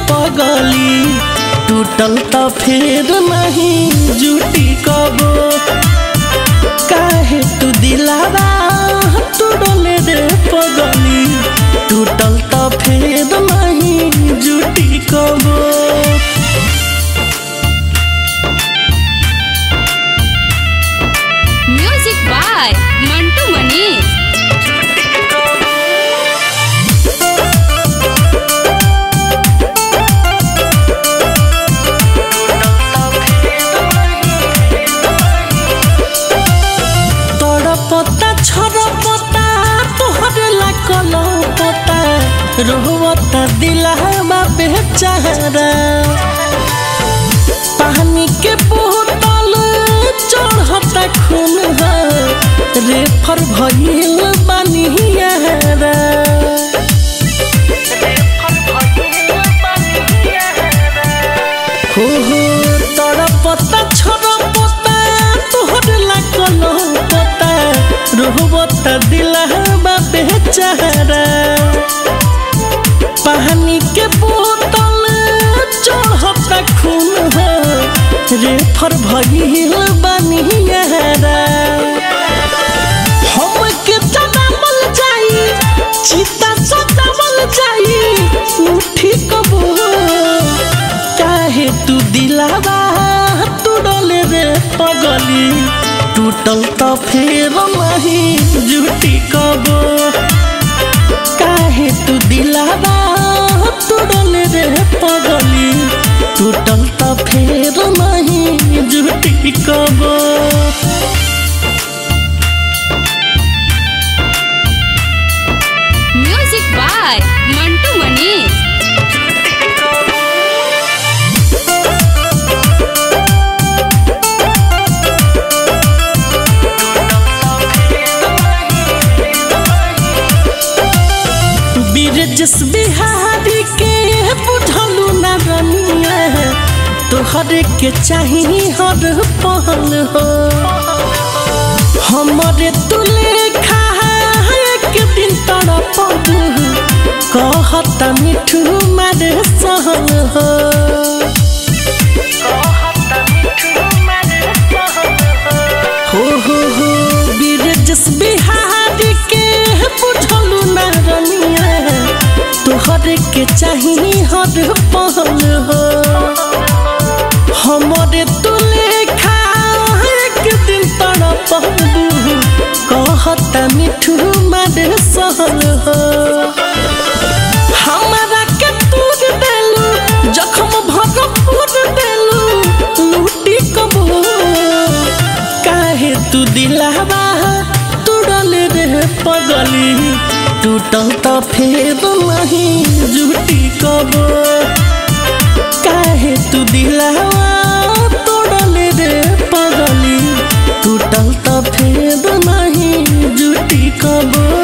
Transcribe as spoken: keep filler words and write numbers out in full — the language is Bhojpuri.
पगली टूटल त फिर नहीं जुटी कबो काहे तू दिलावा तोड़ले रे पगली टूटल त फिर नहीं जुटी कबो। Music by Mantu Manish. रोवता दिलवा बेचारा पानी के बोतल चढ़ता खून रेफर भइल बानियारा हो हो तड़पता छड़पता तोहर लागल पता रोवता दिलवा बेचारा पानी के बोतल चढ़ता खून रेफर भइल बानियारा हम के जनामल जाई चिता सतावल जाई उठी कबो काहे तू दिलावा तोड़ले रे पगली टूटल त फेर नहीं जुटी कबो काहे तू दिलावा तोड़ले रे पगली टूटल त फेर नहीं जुटी कबो। Music by Mantu Manish. जिस बिहारी के बुझलू ना रनिया तोहरे के चाहिए हर पहल हो हमारे तुले खा एक दिन तड़पबू कहता मिठू मारे सहल हो हो हो हो वीर जिस बिहारी के बुझलू ना रनिया तोहरे के चाहिए हर पहल हो हमारे तुले खा एक दिन तड़पबू कहता मिठू मारे सहल हो हमारा के तूर देलू जखम भरपूर देलू लूटी कबो काहे तू दिलावा तोड़ले रे पगली टूटल त फेर नहीं जुटी कबो काहे तू दिलावा तोड़ले रे पगली टूटल त फेर नहीं जुटी कबो।